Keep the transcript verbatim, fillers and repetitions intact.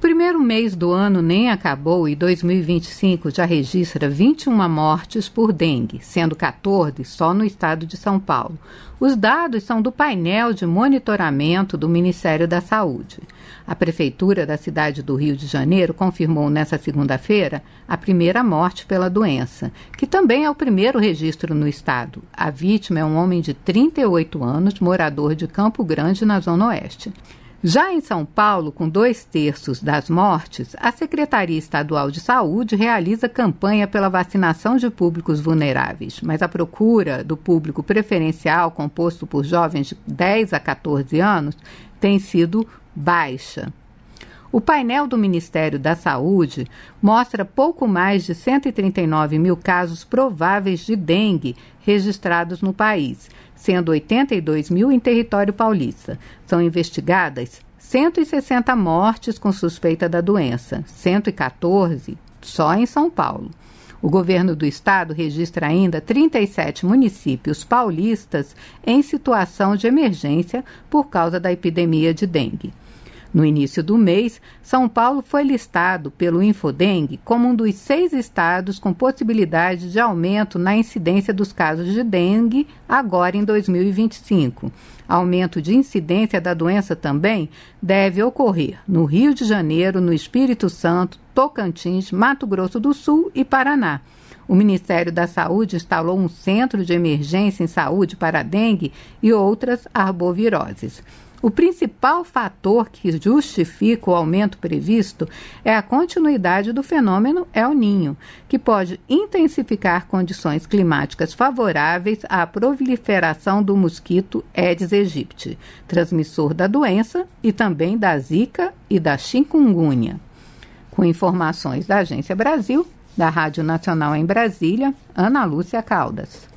primeiro mês do ano nem acabou e dois mil e vinte e cinco já registra vinte e uma mortes por dengue, sendo quatorze só no estado de São Paulo. Os dados são do painel de monitoramento do Ministério da Saúde. A Prefeitura da cidade do Rio de Janeiro confirmou nesta segunda-feira a primeira morte pela doença, que também é o primeiro registro no estado. A vítima é um homem de trinta e oito anos, morador de Campo Grande, na Zona Oeste. Já em São Paulo, com dois terços das mortes, a Secretaria Estadual de Saúde realiza campanha pela vacinação de públicos vulneráveis, mas a procura do público preferencial, composto por jovens de dez a quatorze anos, tem sido baixa. O painel do Ministério da Saúde mostra pouco mais de cento e trinta e nove mil casos prováveis de dengue registrados no país, sendo oitenta e dois mil em território paulista. São investigadas cento e sessenta mortes com suspeita da doença, cento e quatorze só em São Paulo. O governo do estado registra ainda trinta e sete municípios paulistas em situação de emergência por causa da epidemia de dengue. No início do mês, São Paulo foi listado pelo Infodengue como um dos seis estados com possibilidade de aumento na incidência dos casos de dengue agora em dois mil e vinte e cinco. Aumento de incidência da doença também deve ocorrer no Rio de Janeiro, no Espírito Santo, Tocantins, Mato Grosso do Sul e Paraná. O Ministério da Saúde instalou um centro de emergência em saúde para a dengue e outras arboviroses. O principal fator que justifica o aumento previsto é a continuidade do fenômeno El Niño, que pode intensificar condições climáticas favoráveis à proliferação do mosquito Aedes aegypti, transmissor da doença e também da zika e da chikungunya. Com informações da Agência Brasil, da Rádio Nacional em Brasília, Ana Lúcia Caldas.